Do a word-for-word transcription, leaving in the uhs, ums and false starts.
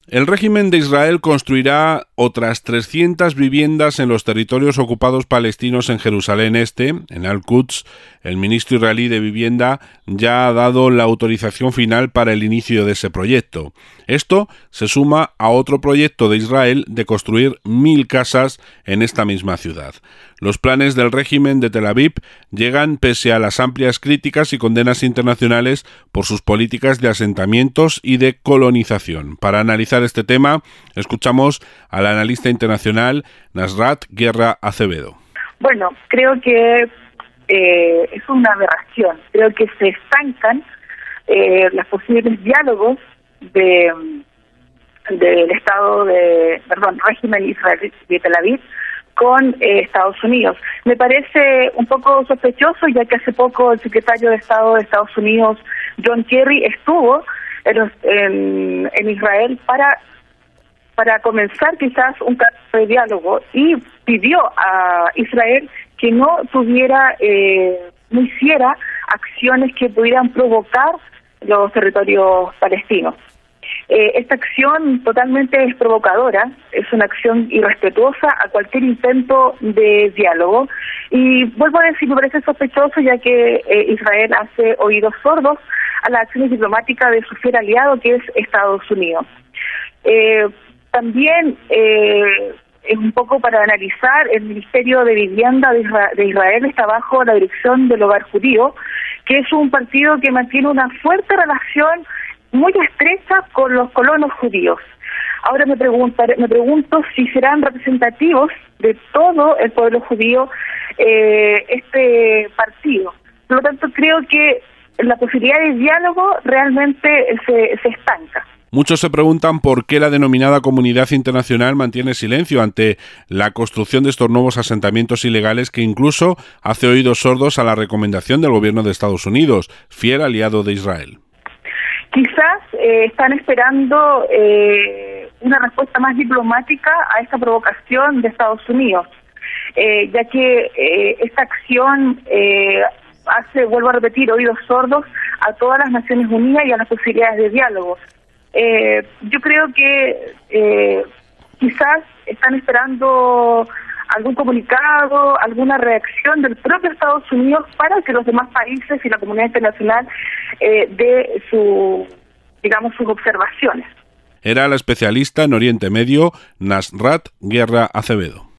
El régimen de Israel construirá otras trescientas viviendas en los territorios ocupados palestinos en Jerusalén Este, en Al-Quds. El ministro israelí de Vivienda ya ha dado la autorización final para el inicio de ese proyecto. Esto se suma a otro proyecto de Israel de construir mil casas en esta misma ciudad. Los planes del régimen de Tel Aviv llegan pese a las amplias críticas y condenas internacionales por sus políticas de asentamientos y de colonización. Para analizar este tema, escuchamos a la analista internacional Nasrat Guerra Acevedo. Bueno, creo que eh, es una aberración. Creo que se estancan eh, los posibles diálogos de del Estado de, perdón, régimen israelí de Tel Aviv con eh, Estados Unidos. Me parece un poco sospechoso, ya que hace poco el secretario de Estado de Estados Unidos, John Kerry, estuvo en, en, en Israel para para comenzar quizás un camino de diálogo y pidió a Israel que no tuviera, eh, no hiciera acciones que pudieran provocar los territorios palestinos. Eh, esta acción totalmente es provocadora, es una acción irrespetuosa a cualquier intento de diálogo. Y vuelvo a decir, me parece sospechoso, ya que eh, Israel hace oídos sordos a las acciones diplomáticas de su fiel aliado, que es Estados Unidos. Eh, también eh, es un poco para analizar, el Ministerio de Vivienda de Israel, de Israel está bajo la dirección del Hogar Judío, que es un partido que mantiene una fuerte relación muy estrecha con los colonos judíos. Ahora me pregunto, me pregunto si serán representativos de todo el pueblo judío eh, este partido. Por lo tanto, creo que la posibilidad de diálogo realmente se, se estanca. Muchos se preguntan por qué la denominada comunidad internacional mantiene silencio ante la construcción de estos nuevos asentamientos ilegales, que incluso hace oídos sordos a la recomendación del gobierno de Estados Unidos, fiel aliado de Israel. Quizás eh, están esperando eh, una respuesta más diplomática a esta provocación de Estados Unidos, eh, ya que eh, esta acción eh, hace, vuelvo a repetir, oídos sordos a todas las Naciones Unidas y a las posibilidades de diálogo. Eh, yo creo que eh, quizás están esperando algún comunicado, alguna reacción del propio Estados Unidos para que los demás países y la comunidad internacional eh, dé su, digamos, sus observaciones. Era la especialista en Oriente Medio, Nasrat Guerra Acevedo.